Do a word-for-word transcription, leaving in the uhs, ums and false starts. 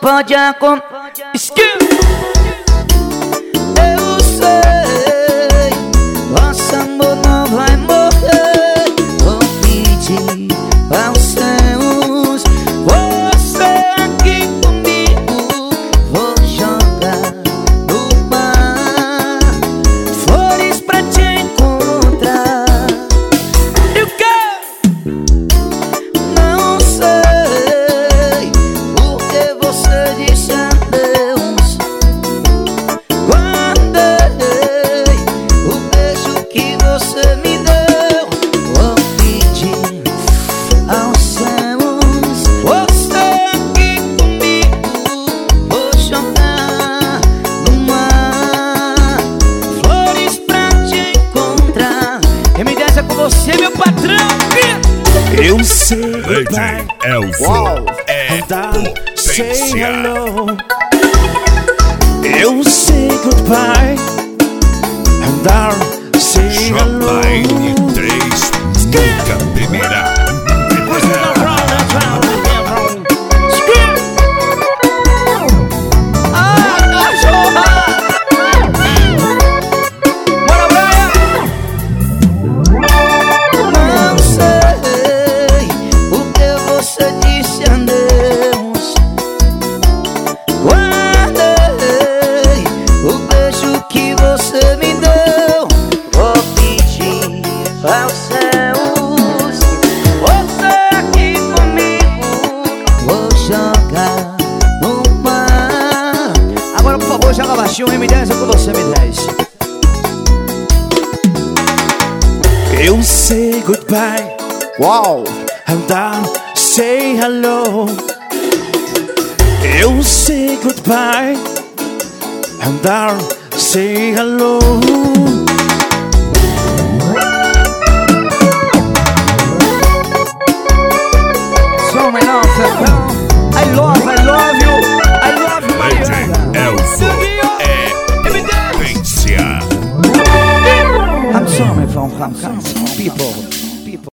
pode acontecer. Eu sei, nosso amor não vai morrer. Vou pedir aos céus, você aqui comigo. Vou jogar no mar flores pra te encontrar. E o quê? Não sei porque você disse adeus. Guardei o beijo que você me deu. Vou pedir aos céus, você aqui comigo. Vou jogar no mar flores pra te encontrar. Quem me dessa com você, meu patrão. Eu sei Lady Elfo é potência. Eu sei goodbye and I'll say hello. J N três nunca temerá. Ah, cachorra! Bora, Brian! Não sei porque você disse adeus. Guardei o beijo que você me deu. Vou pedir aos céus, você aqui comigo. Vou jogar no mar. Agora, por favor, joga baixinho. M dez é com você, M dez. Eu say goodbye, wow, and I'll say hello. Eu say goodbye and I'll say hello. So my love, I love